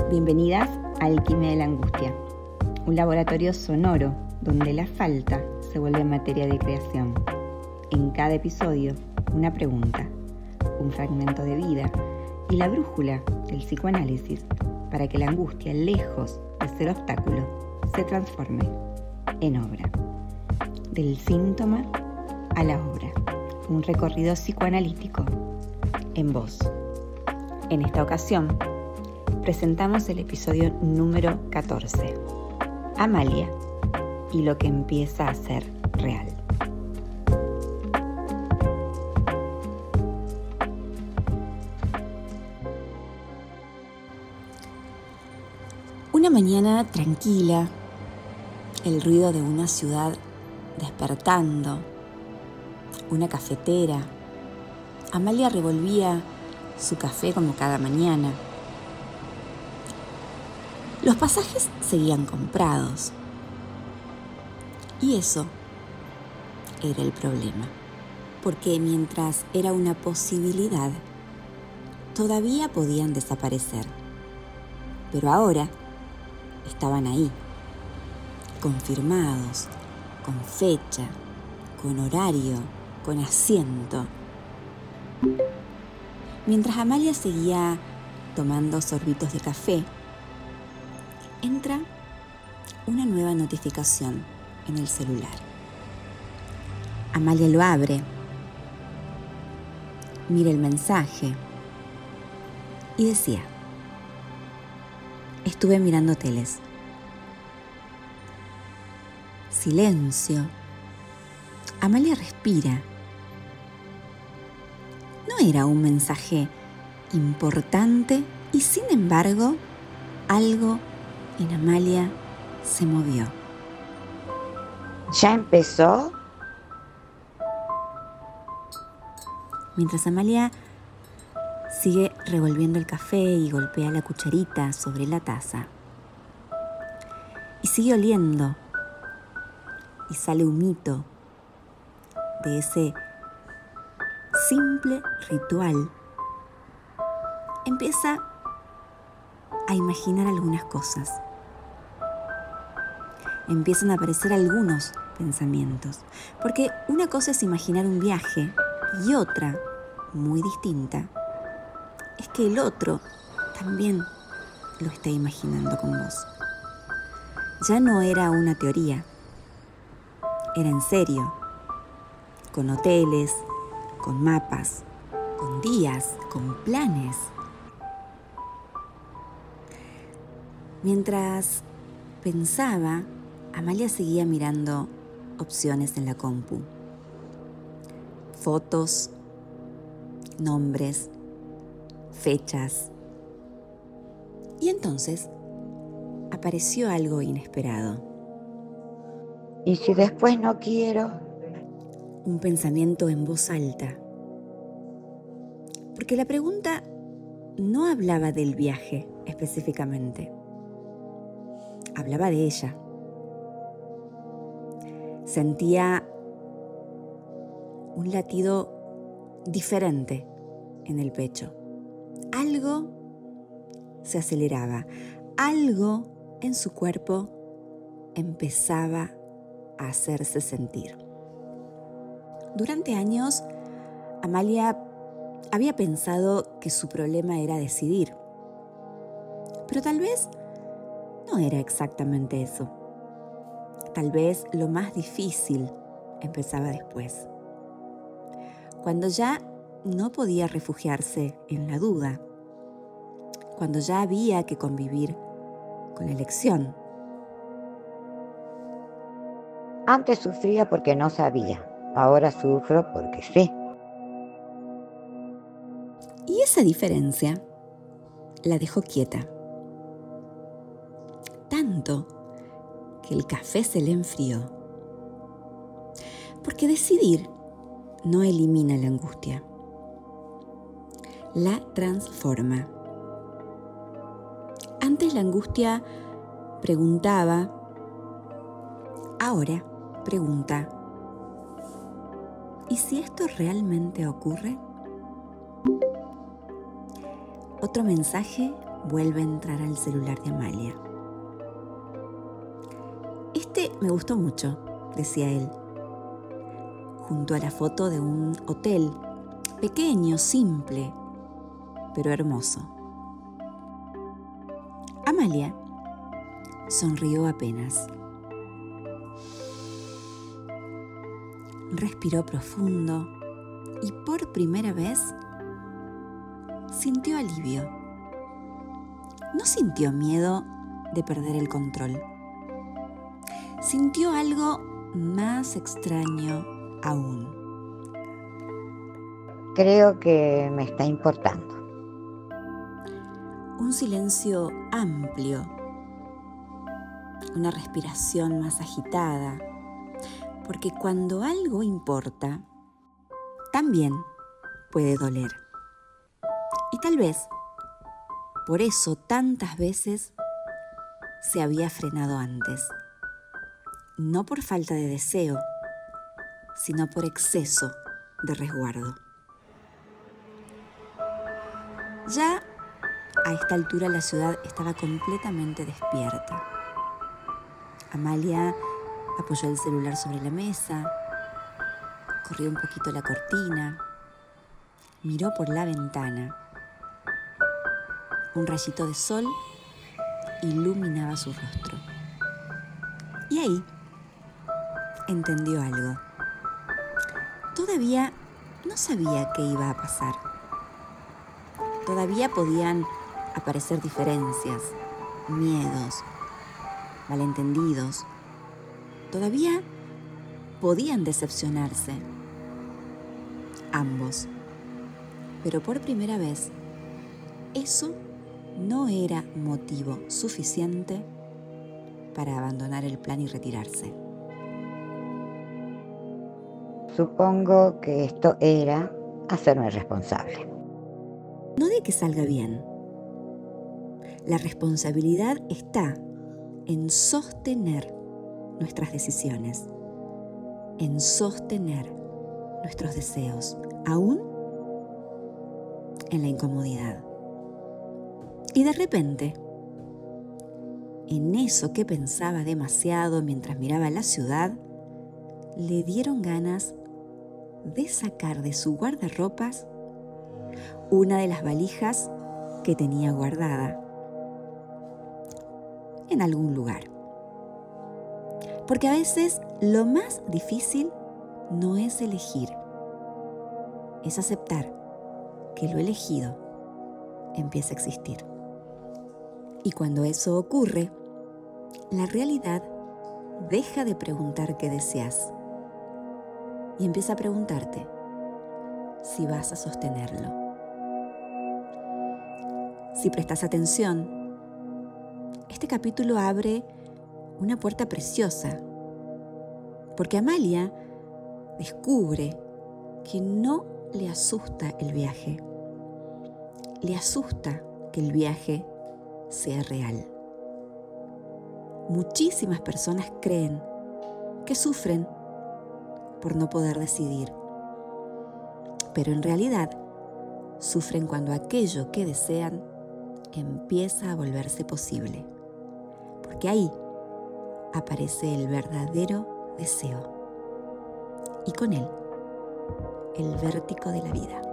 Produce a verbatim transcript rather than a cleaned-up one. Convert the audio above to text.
Bienvenidas a Alquimia de la Angustia, un laboratorio sonoro donde la falta se vuelve materia de creación. En cada episodio, una pregunta, un fragmento de vida y la brújula del psicoanálisis para que la angustia, lejos de ser obstáculo, se transforme en obra. Del síntoma a la obra, un recorrido psicoanalítico en voz. En esta ocasión, presentamos el episodio número catorce, Amalia y lo que empieza a ser real. Una mañana tranquila, el ruido de una ciudad despertando, una cafetera. Amalia revolvía su café como cada mañana. Los pasajes seguían comprados. Y eso era el problema, porque mientras era una posibilidad, todavía podían desaparecer. Pero ahora estaban ahí, confirmados, con fecha, con horario, con asiento. Mientras Amalia seguía tomando sorbitos de café, entra una nueva notificación en el celular. Amalia lo abre, mira el mensaje y decía: estuve mirando teles. Silencio. Amalia respira. No era un mensaje importante y sin embargo, algo en Amalia se movió. ¿Ya empezó? Mientras Amalia sigue revolviendo el café y golpea la cucharita sobre la taza. Y sigue oliendo. Y sale humito de ese simple ritual. Empieza a imaginar algunas cosas. Empiezan a aparecer algunos pensamientos. Porque una cosa es imaginar un viaje y otra, muy distinta, es que el otro también lo está imaginando con vos. Ya no era una teoría, era en serio, con hoteles, con mapas, con días, con planes. Mientras pensaba, Amalia seguía mirando opciones en la compu. Fotos, nombres, fechas. Y entonces apareció algo inesperado. ¿Y si después no quiero? Un pensamiento en voz alta. Porque la pregunta no hablaba del viaje específicamente. Hablaba de ella. Sentía un latido diferente en el pecho. Algo se aceleraba. Algo en su cuerpo empezaba a hacerse sentir. Durante años, Amalia había pensado que su problema era decidir. Pero tal vez no era exactamente eso. Tal vez lo más difícil empezaba después. Cuando ya no podía refugiarse en la duda. Cuando ya había que convivir con la elección. Antes sufría porque no sabía. Ahora sufro porque sé. Y esa diferencia la dejó quieta. Tanto que el café se le enfrió. Porque decidir no elimina la angustia. La transforma. Antes la angustia preguntaba, ahora pregunta: ¿y si esto realmente ocurre? Otro mensaje vuelve a entrar al celular de Amalia. Este me gustó mucho, decía él, junto a la foto de un hotel, pequeño, simple, pero hermoso. Amalia sonrió apenas. Respiró profundo y por primera vez sintió alivio. No sintió miedo de perder el control. Sintió algo más extraño aún. Creo que me está importando. Un silencio amplio, una respiración más agitada, porque cuando algo importa, también puede doler. Y tal vez, por eso tantas veces se había frenado antes. No por falta de deseo, sino por exceso de resguardo. Ya a esta altura la ciudad estaba completamente despierta. Amalia apoyó el celular sobre la mesa, corrió un poquito la cortina, miró por la ventana. Un rayito de sol iluminaba su rostro. Y ahí entendió algo. Todavía no sabía qué iba a pasar. Todavía podían aparecer diferencias, miedos, malentendidos. Todavía podían decepcionarse, ambos. Pero por primera vez, eso no era motivo suficiente para abandonar el plan y retirarse. Supongo que esto era hacerme responsable. No de que salga bien. La responsabilidad está en sostener nuestras decisiones, en sostener nuestros deseos, aún en la incomodidad. Y de repente, en eso que pensaba demasiado mientras miraba la ciudad, le dieron ganas de sacar de su guardarropas una de las valijas que tenía guardada en algún lugar. Porque a veces lo más difícil no es elegir, es aceptar que lo elegido empieza a existir. Y cuando eso ocurre, la realidad deja de preguntar qué deseas y empieza a preguntarte si vas a sostenerlo. Si prestas atención, este capítulo abre una puerta preciosa, porque Amalia descubre que no le asusta el viaje, le asusta que el viaje sea real. Muchísimas personas creen que sufren por no poder decidir, pero en realidad sufren cuando aquello que desean empieza a volverse posible, porque ahí aparece el verdadero deseo y con él el vértigo de la vida.